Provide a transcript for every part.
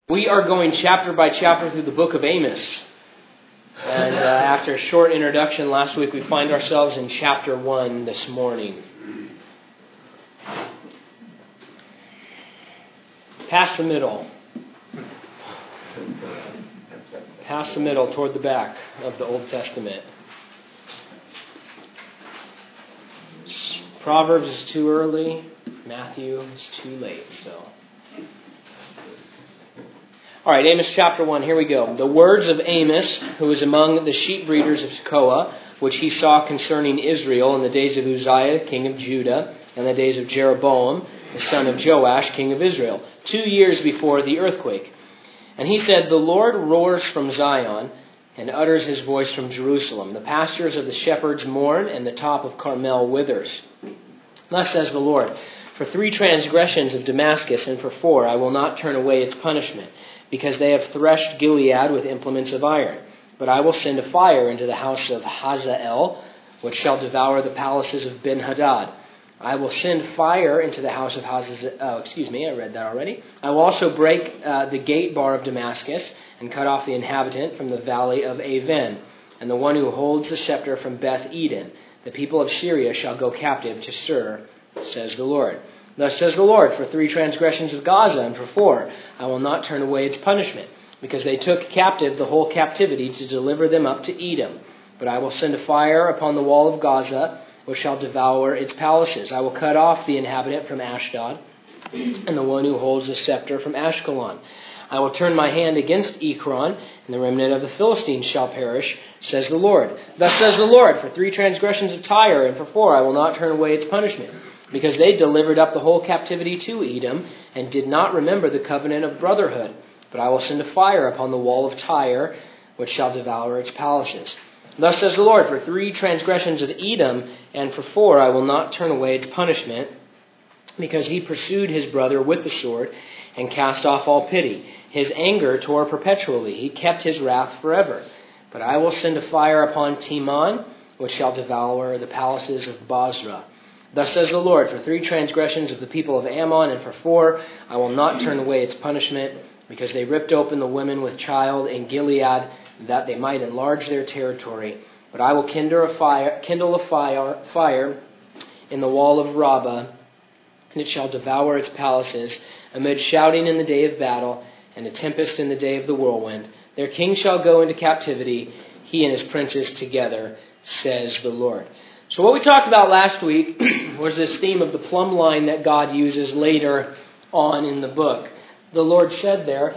We are going chapter by chapter through the book of Amos. And after a short introduction last week, we find ourselves in chapter 1 this morning. Past the middle. Past the middle toward the back of the Old Testament. Proverbs is too early. Matthew is too late. So, all right, Amos chapter 1, here we go. The words of Amos, who was among the sheep breeders of Tekoa, which he saw concerning Israel in the days of Uzziah, king of Judah, and the days of Jeroboam, the son of Joash, king of Israel, 2 years before the earthquake. And he said, The Lord roars from Zion and utters his voice from Jerusalem. The pastures of the shepherds mourn, and the top of Carmel withers. Thus says the Lord, For 3 transgressions of Damascus, and for 4 I will not turn away its punishment, because they have threshed Gilead with implements of iron. But I will send a fire into the house of Hazael, which shall devour the palaces of Ben-Hadad. I will send fire into the house of Hazael. I read that already. I will also break the gate bar of Damascus, and cut off the inhabitant from the valley of Aven, and the one who holds the scepter from Beth Eden. The people of Syria shall go captive to Sur, says the Lord. Thus says the Lord, For 3 transgressions of Gaza, and for 4 I will not turn away its punishment, because they took captive the whole captivity to deliver them up to Edom. But I will send a fire upon the wall of Gaza, which shall devour its palaces. I will cut off the inhabitant from Ashdod, and the one who holds the scepter from Ashkelon. I will turn my hand against Ekron, and the remnant of the Philistines shall perish, says the Lord. Thus says the Lord, For 3 transgressions of Tyre, and for 4 I will not turn away its punishment, because they delivered up the whole captivity to Edom, and did not remember the covenant of brotherhood. But I will send a fire upon the wall of Tyre, which shall devour its palaces. Thus says the Lord, For 3 transgressions of Edom, and for 4 I will not turn away its punishment, because he pursued his brother with the sword, and cast off all pity. His anger tore perpetually. He kept his wrath forever. But I will send a fire upon Teman, which shall devour the palaces of Bozrah. Thus says the Lord, For 3 transgressions of the people of Ammon, and for 4 I will not turn away its punishment, because they ripped open the women with child in Gilead, that they might enlarge their territory. But I will kindle a fire in the wall of Rabbah, and it shall devour its palaces, amid shouting in the day of battle, and a tempest in the day of the whirlwind. Their king shall go into captivity, he and his princes together, says the Lord. So what we talked about last week was this theme of the plumb line that God uses later on in the book. The Lord said there,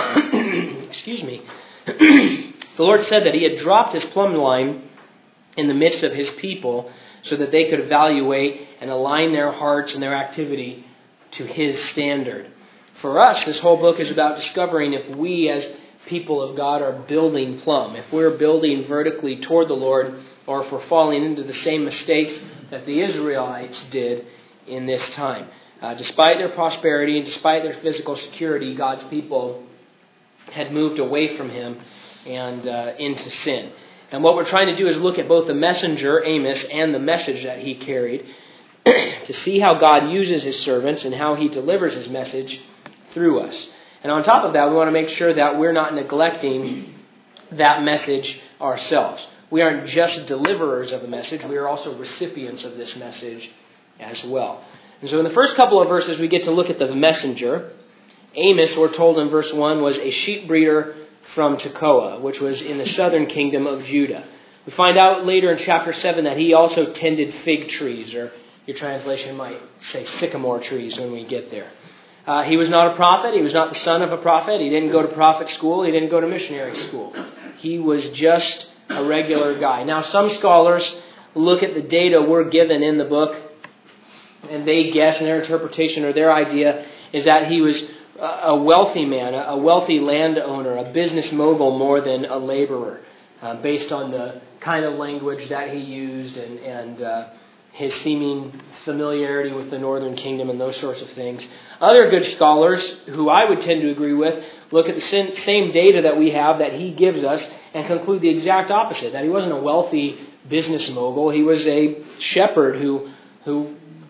the Lord said that he had dropped his plumb line in the midst of his people so that they could evaluate and align their hearts and their activity to his standard. For us, this whole book is about discovering if we as people of God are building plumb, if we're building vertically toward the Lord, or if we're falling into the same mistakes that the Israelites did in this time. Despite their prosperity and despite their physical security, God's people had moved away from him and into sin. And what we're trying to do is look at both the messenger, Amos, and the message that he carried to see how God uses his servants and how he delivers his message through us. And on top of that, we want to make sure that we're not neglecting that message ourselves. We aren't just deliverers of the message, we are also recipients of this message as well. And so in the first couple of verses, we get to look at the messenger. Amos, we're told in verse 1, was a sheep breeder from Tekoa, which was in the southern kingdom of Judah. We find out later in chapter 7 that he also tended fig trees, or your translation might say sycamore trees when we get there. He was not a prophet. He was not the son of a prophet. He didn't go to prophet school. He didn't go to missionary school. He was just a regular guy. Now, some scholars look at the data we're given in the book, and they guess, and their interpretation or their idea is that he was a wealthy man, a wealthy landowner, a business mogul more than a laborer, based on the kind of language that he used and his seeming familiarity with the northern kingdom and those sorts of things. Other good scholars, who I would tend to agree with, look at the same data that we have that he gives us and conclude the exact opposite, that he wasn't a wealthy business mogul. He was a shepherd who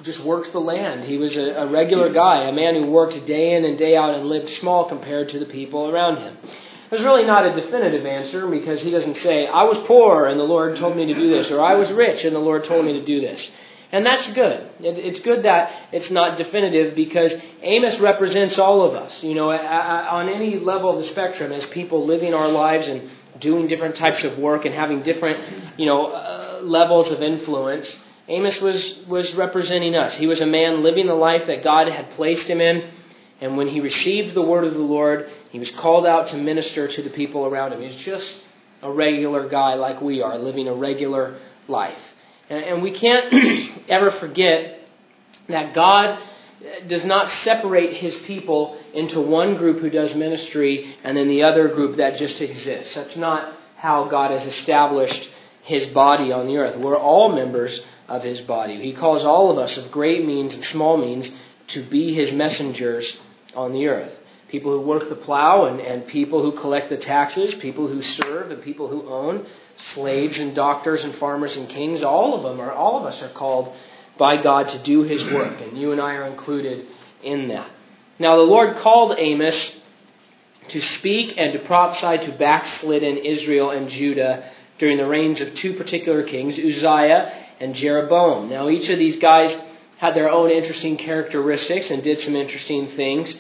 just worked the land. He was a regular guy, a man who worked day in and day out and lived small compared to the people around him. There's really not a definitive answer because he doesn't say, I was poor and the Lord told me to do this, or I was rich and the Lord told me to do this. And that's good. It's good that it's not definitive because Amos represents all of us, on any level of the spectrum as people living our lives and doing different types of work and having different, levels of influence. Amos was representing us. He was a man living the life that God had placed him in. And when he received the word of the Lord, he was called out to minister to the people around him. He's just a regular guy like we are, living a regular life. And we can't ever forget that God does not separate his people into one group who does ministry and then the other group that just exists. That's not how God has established his body on the earth. We're all members of his body. He calls all of us of great means and small means to be his messengers on the earth. People who work the plow and people who collect the taxes, people who serve and people who own, slaves and doctors and farmers and kings, all of us are called by God to do his work, and you and I are included in that. Now the Lord called Amos to speak and to prophesy to backslidden Israel and Judah during the reigns of two particular kings, Uzziah and Jeroboam. Now each of these guys had their own interesting characteristics and did some interesting things.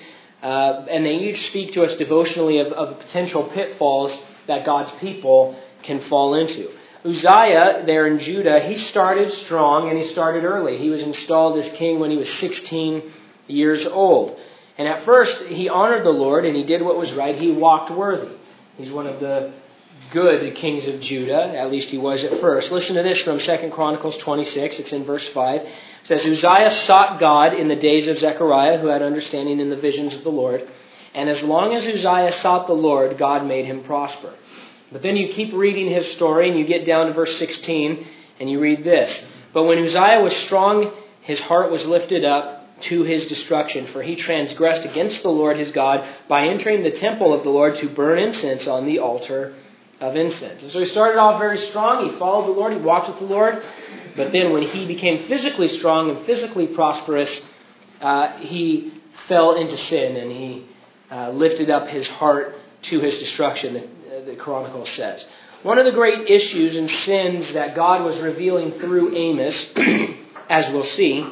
And they each speak to us devotionally of potential pitfalls that God's people can fall into. Uzziah, there in Judah, he started strong and he started early. He was installed as king when he was 16 years old. And at first, he honored the Lord and he did what was right. He walked worthy. He's one of the good kings of Judah, at least he was at first. Listen to this from 2 Chronicles 26. It's in verse 5. It says, Uzziah sought God in the days of Zechariah, who had understanding in the visions of the Lord. And as long as Uzziah sought the Lord, God made him prosper. But then you keep reading his story, and you get down to verse 16, and you read this. But when Uzziah was strong, his heart was lifted up to his destruction, for he transgressed against the Lord his God by entering the temple of the Lord to burn incense on the altar of incense. And so he started off very strong. He followed the Lord. He walked with the Lord. But then when he became physically strong and physically prosperous, he fell into sin and he lifted up his heart to his destruction, the Chronicle says. One of the great issues and sins that God was revealing through Amos, as we'll see,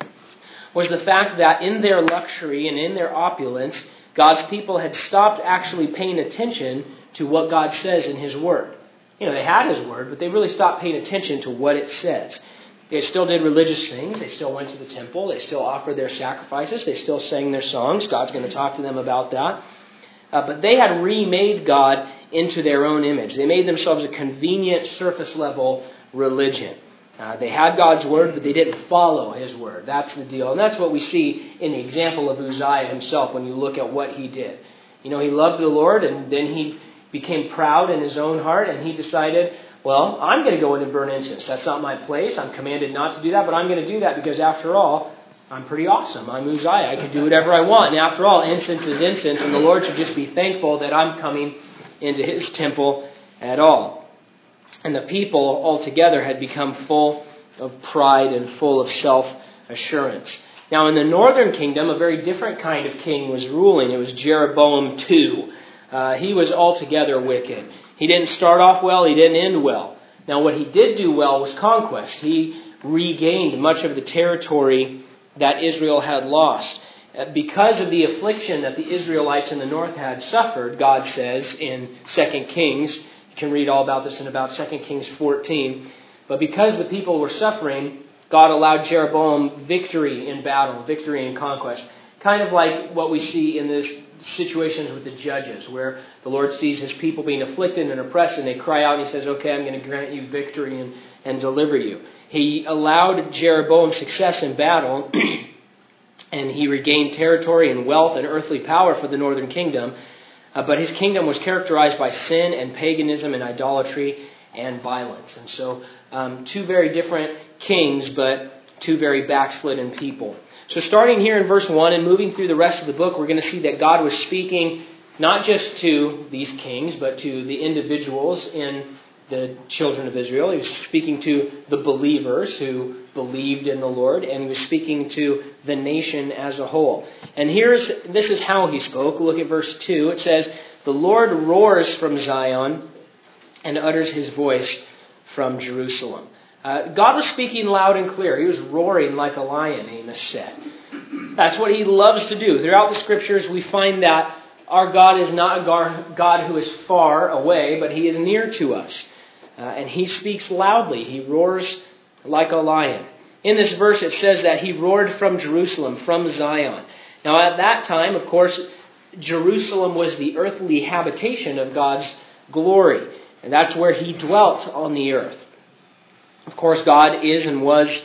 was the fact that in their luxury and in their opulence, God's people had stopped actually paying attention to what God says in his word. They had his word, but they really stopped paying attention to what it says. They still did religious things. They still went to the temple. They still offered their sacrifices. They still sang their songs. God's going to talk to them about that. But they had remade God into their own image. They made themselves a convenient surface level religion. They had God's word, but they didn't follow his word. That's the deal. And that's what we see in the example of Uzziah himself when you look at what he did. He loved the Lord, and then he became proud in his own heart, and he decided, well, I'm going to go in and burn incense. That's not my place. I'm commanded not to do that, but I'm going to do that because after all, I'm pretty awesome. I'm Uzziah. I can do whatever I want. And after all, incense is incense, and the Lord should just be thankful that I'm coming into his temple at all. And the people altogether had become full of pride and full of self-assurance. Now, in the northern kingdom, a very different kind of king was ruling. It was Jeroboam II. He was altogether wicked. He didn't start off well. He didn't end well. Now, what he did do well was conquest. He regained much of the territory that Israel had lost. Because of the affliction that the Israelites in the north had suffered, God says in 2 Kings, you can read all about this in about 2 Kings 14, but because the people were suffering, God allowed Jeroboam victory in battle, victory in conquest. Kind of like what we see in this situations with the judges, where the Lord sees his people being afflicted and oppressed, and they cry out and he says, okay, I'm going to grant you victory and deliver you. He allowed Jeroboam success in battle, and he regained territory and wealth and earthly power for the northern kingdom. But his kingdom was characterized by sin and paganism and idolatry and violence. And so two very different kings, but two very backslidden people. So starting here in verse 1 and moving through the rest of the book, we're going to see that God was speaking not just to these kings, but to the individuals in the children of Israel. He was speaking to the believers who believed in the Lord, and he was speaking to the nation as a whole. And this is how he spoke. Look at verse 2. It says, "The Lord roars from Zion and utters his voice from Jerusalem." God was speaking loud and clear. He was roaring like a lion, Amos said. That's what he loves to do. Throughout the scriptures, we find that our God is not a God who is far away, but he is near to us. And he speaks loudly. He roars like a lion. In this verse, it says that he roared from Jerusalem, from Zion. Now, at that time, of course, Jerusalem was the earthly habitation of God's glory. And that's where he dwelt on the earth. Of course, God is and was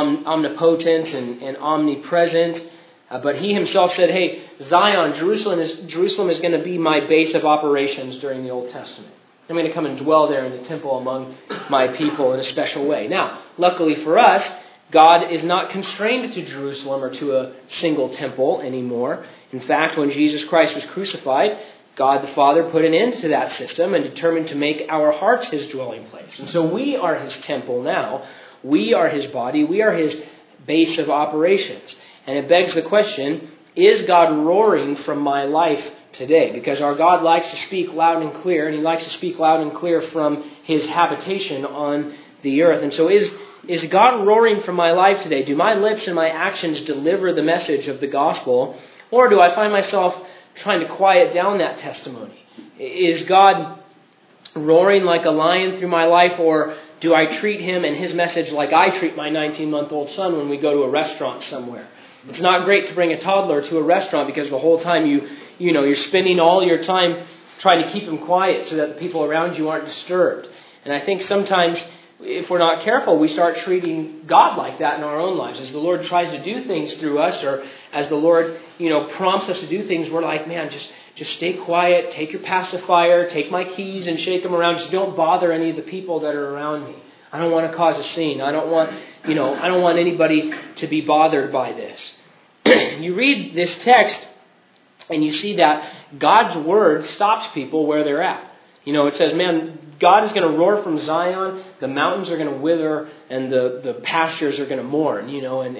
omnipotent and omnipresent. But he himself said, hey, Zion, Jerusalem is going to be my base of operations during the Old Testament. I'm going to come and dwell there in the temple among my people in a special way. Now, luckily for us, God is not constrained to Jerusalem or to a single temple anymore. In fact, when Jesus Christ was crucified, God the Father put an end to that system and determined to make our hearts his dwelling place. And so we are his temple now. We are his body. We are his base of operations. And it begs the question, is God roaring from my life today? Because our God likes to speak loud and clear, and he likes to speak loud and clear from his habitation on the earth. And so is God roaring from my life today? Do my lips and my actions deliver the message of the gospel? Or do I find myself trying to quiet down that testimony? Is God roaring like a lion through my life, or do I treat him and his message like I treat my 19-month-old son when we go to a restaurant somewhere? It's not great to bring a toddler to a restaurant because the whole time you're spending all your time trying to keep him quiet so that the people around you aren't disturbed. And I think sometimes if we're not careful, we start treating God like that in our own lives. As the Lord tries to do things through us, or as the Lord, prompts us to do things, we're like, man, just stay quiet, take your pacifier, take my keys and shake them around. Just don't bother any of the people that are around me. I don't want to cause a scene. I don't want anybody to be bothered by this. You read this text and you see that God's word stops people where they're at. It says, man, God is going to roar from Zion, the mountains are going to wither, and the pastures are going to mourn,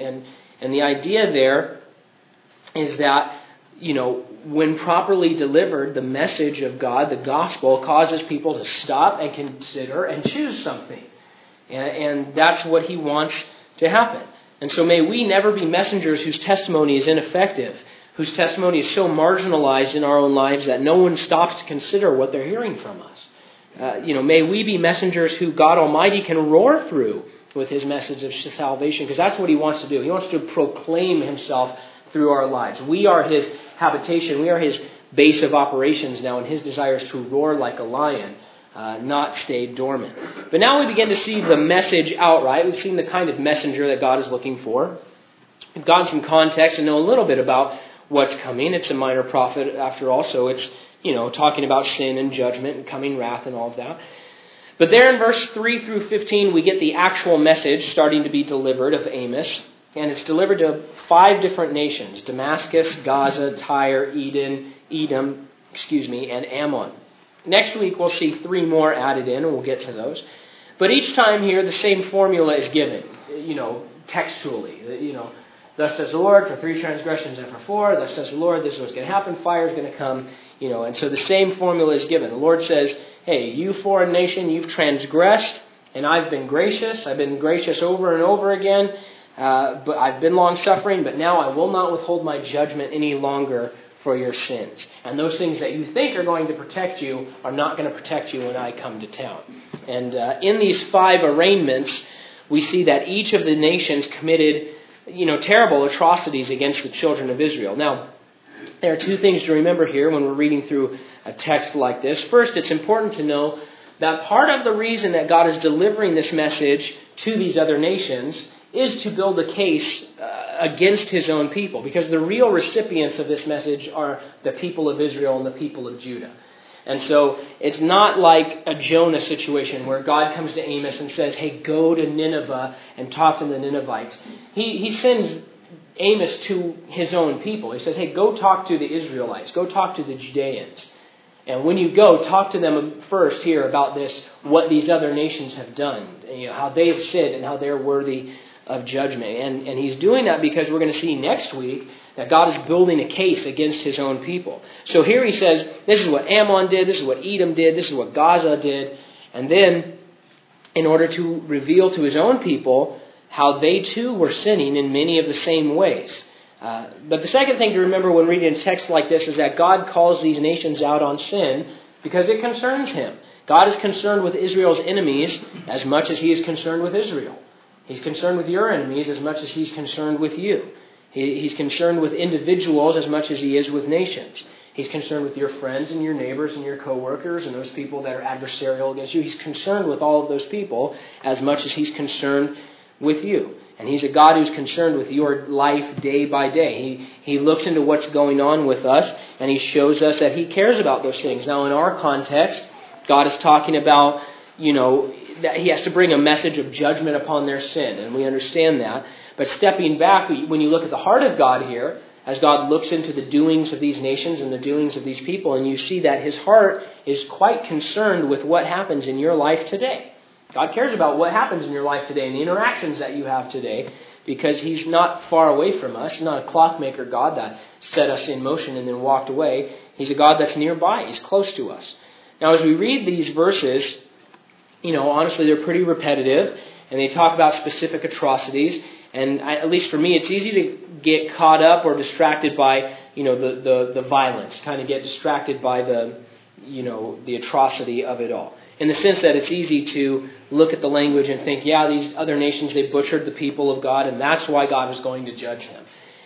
and the idea there is that, when properly delivered, the message of God, the gospel, causes people to stop and consider and choose something. And that's what he wants to happen. And so may we never be messengers whose testimony is ineffective, whose testimony is so marginalized in our own lives that no one stops to consider what they're hearing from us. May we be messengers who God Almighty can roar through with his message of salvation, because that's what he wants to do. He wants to proclaim himself through our lives. We are his habitation. We are his base of operations now, and his desire is to roar like a lion, not stay dormant. But now we begin to see the message outright. We've seen the kind of messenger that God is looking for. We've gotten some context and know a little bit about what's coming. It's a minor prophet after all, so it's, talking about sin and judgment and coming wrath and all of that. But there in verse 3 through 15, we get the actual message starting to be delivered of Amos. And it's delivered to 5 different nations: Damascus, Gaza, Tyre, Edom, and Ammon. Next week we'll see 3 more added in, and we'll get to those. But each time here the same formula is given, textually. Thus says the Lord, for 3 transgressions and for 4. Thus says the Lord, this is what's going to happen. Fire is going to come. And so the same formula is given. The Lord says, hey, you foreign nation, you've transgressed, and I've been gracious. I've been gracious over and over again. But I've been long-suffering, but now I will not withhold my judgment any longer for your sins. And those things that you think are going to protect you are not going to protect you when I come to town. And in these 5 arraignments, we see that each of the nations committed, terrible atrocities against the children of Israel. Now, there are 2 things to remember here when we're reading through a text like this. First, it's important to know that part of the reason that God is delivering this message to these other nations is to build a case against his own people, because the real recipients of this message are the people of Israel and the people of Judah. And so it's not like a Jonah situation where God comes to Amos and says, hey, go to Nineveh and talk to the Ninevites. He sends Amos to his own people. He says, hey, go talk to the Israelites. Go talk to the Judeans. And when you go, talk to them first here about this, what these other nations have done, how they have sinned and how they're worthy of judgment. And he's doing that because we're going to see next week that God is building a case against his own people. So here he says, this is what Ammon did, this is what Edom did, this is what Gaza did. And then, in order to reveal to his own people how they too were sinning in many of the same ways. But the second thing to remember when reading a text like this is that God calls these nations out on sin because it concerns him. God is concerned with Israel's enemies as much as he is concerned with Israel. He's concerned with your enemies as much as he's concerned with you. He's concerned with individuals as much as he is with nations. He's concerned with your friends and your neighbors and your coworkers and those people that are adversarial against you. He's concerned with all of those people as much as he's concerned with you. And he's a God who's concerned with your life day by day. He looks into what's going on with us and he shows us that he cares about those things. Now in our context, God is talking about, that he has to bring a message of judgment upon their sin. And we understand that. But stepping back, when you look at the heart of God here, as God looks into the doings of these nations and the doings of these people, and you see that his heart is quite concerned with what happens in your life today. God cares about what happens in your life today and the interactions that you have today because he's not far away from us. He's not a clockmaker God that set us in motion and then walked away. He's a God that's nearby. He's close to us. Now, as we read these verses, honestly, they're pretty repetitive and they talk about specific atrocities. And at least for me, it's easy to get caught up or distracted by, the violence, kind of get distracted by the atrocity of it all. In the sense that it's easy to look at the language and think, these other nations, they butchered the people of God, and that's why God was going to judge them.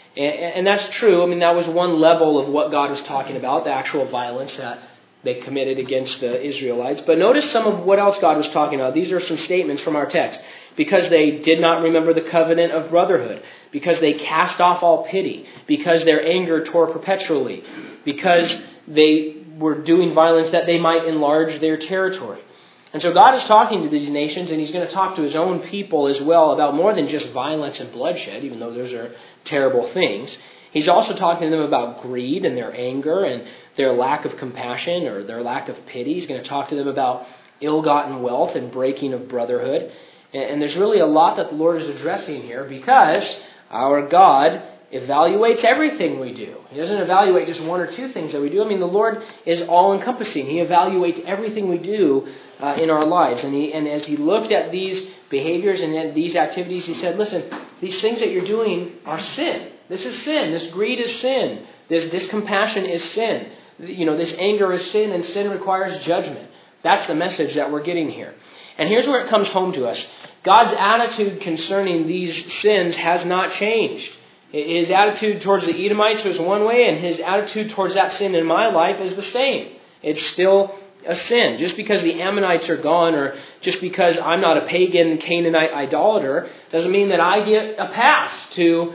And that's true. I mean, that was one level of what God was talking about, the actual violence that they committed against the Israelites. But notice some of what else God was talking about. These are some statements from our text. Because they did not remember the covenant of brotherhood. Because they cast off all pity. Because their anger tore perpetually. Because they were doing violence that they might enlarge their territory. And so God is talking to these nations, and he's going to talk to his own people as well about more than just violence and bloodshed, even though those are terrible things. He's also talking to them about greed and their anger and their lack of compassion or their lack of pity. He's going to talk to them about ill-gotten wealth and breaking of brotherhood. And there's really a lot that the Lord is addressing here because our God evaluates everything we do. He doesn't evaluate just one or two things that we do. I mean, the Lord is all-encompassing. He evaluates everything we do in our lives. And as he looked at these behaviors and these activities, he said, listen, these things that you're doing are sin. This is sin. This greed is sin. This discompassion is sin. This anger is sin, and sin requires judgment. That's the message that we're getting here. And here's where it comes home to us. God's attitude concerning these sins has not changed. His attitude towards the Edomites was one way, and his attitude towards that sin in my life is the same. It's still a sin. Just because the Ammonites are gone, or just because I'm not a pagan Canaanite idolater, doesn't mean that I get a pass to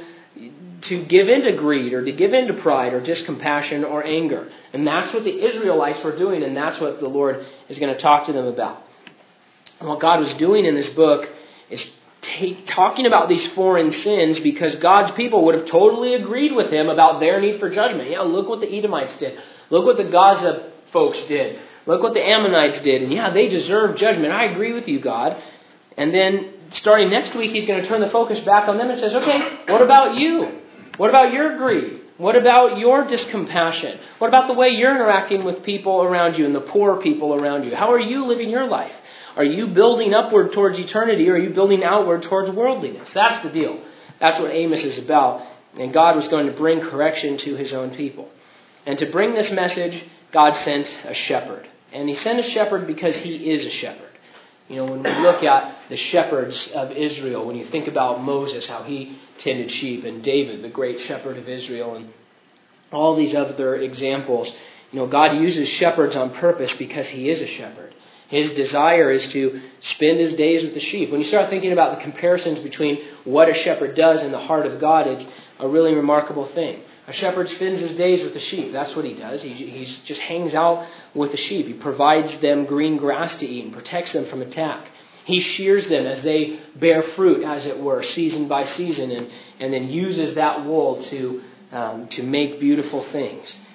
give into greed or to give into pride or discompassion or anger. And that's what the Israelites were doing, and that's what the Lord is going to talk to them about. And what God was doing in this book is talking about these foreign sins because God's people would have totally agreed with him about their need for judgment. Look what the Edomites did. Look what the Gaza folks did. Look what the Ammonites did. And they deserve judgment. I agree with you, God. And then starting next week, he's going to turn the focus back on them and says, okay, what about you? What about your greed? What about your discompassion? What about the way you're interacting with people around you and the poor people around you? How are you living your life? Are you building upward towards eternity or are you building outward towards worldliness? That's the deal. That's what Amos is about. And God was going to bring correction to his own people. And to bring this message, God sent a shepherd. And he sent a shepherd because he is a shepherd. When we look at the shepherds of Israel, when you think about Moses, how he tended sheep, and David, the great shepherd of Israel, and all these other examples, God uses shepherds on purpose because he is a shepherd. His desire is to spend his days with the sheep. When you start thinking about the comparisons between what a shepherd does and the heart of God, it's a really remarkable thing. A shepherd spends his days with the sheep. That's what he does. He just hangs out with the sheep. He provides them green grass to eat and protects them from attack. He shears them as they bear fruit, as it were, season by season, and then uses that wool to make beautiful things.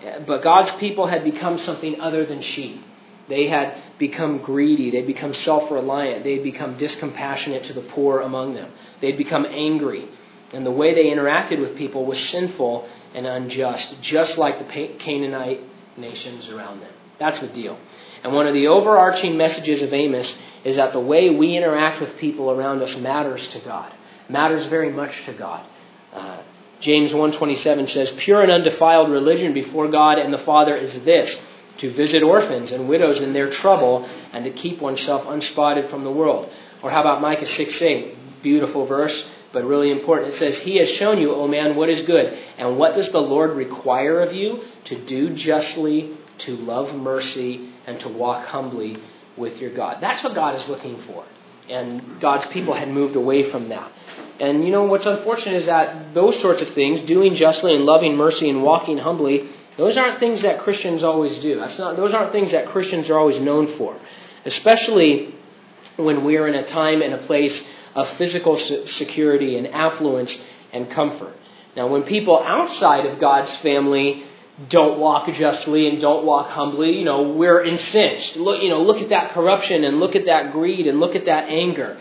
But God's people had become something other than sheep. They had become greedy. They'd become self-reliant. They'd become discompassionate to the poor among them. They'd become angry. And the way they interacted with people was sinful and unjust, just like the Canaanite nations around them. That's the deal. And one of the overarching messages of Amos is that the way we interact with people around us matters to God. Matters very much to God. James 1:27 says, "Pure and undefiled religion before God and the Father is this, to visit orphans and widows in their trouble and to keep oneself unspotted from the world." Or how about Micah 6:8? Beautiful verse, but really important. It says, "He has shown you, O man, what is good. And what does the Lord require of you? To do justly, to love mercy, and to walk humbly with your God." That's what God is looking for. And God's people had moved away from that. And what's unfortunate is that those sorts of things, doing justly and loving mercy and walking humbly, those aren't things that Christians always do. Those aren't things that Christians are always known for. Especially when we're in a time and a place of physical security and affluence and comfort. Now, when people outside of God's family don't walk justly and don't walk humbly, we're incensed. Look at that corruption and look at that greed and look at that anger.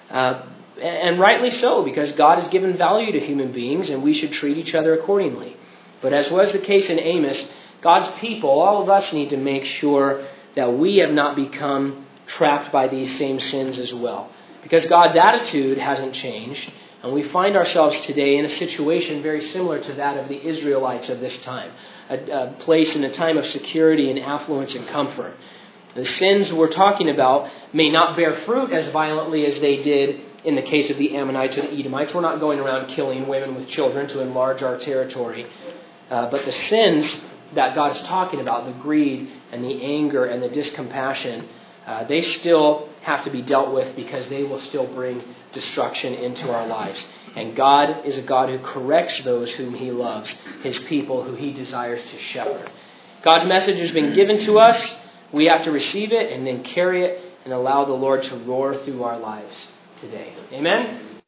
And rightly so, because God has given value to human beings and we should treat each other accordingly. But as was the case in Amos, God's people, all of us, need to make sure that we have not become trapped by these same sins as well. Because God's attitude hasn't changed, and we find ourselves today in a situation very similar to that of the Israelites of this time, a place in a time of security and affluence and comfort. The sins we're talking about may not bear fruit as violently as they did in the case of the Ammonites or the Edomites. We're not going around killing women with children to enlarge our territory. But the sins that God's talking about, the greed and the anger and the discompassion, they still have to be dealt with because they will still bring destruction into our lives. And God is a God who corrects those whom He loves, His people who He desires to shepherd. God's message has been given to us. We have to receive it and then carry it and allow the Lord to roar through our lives today. Amen?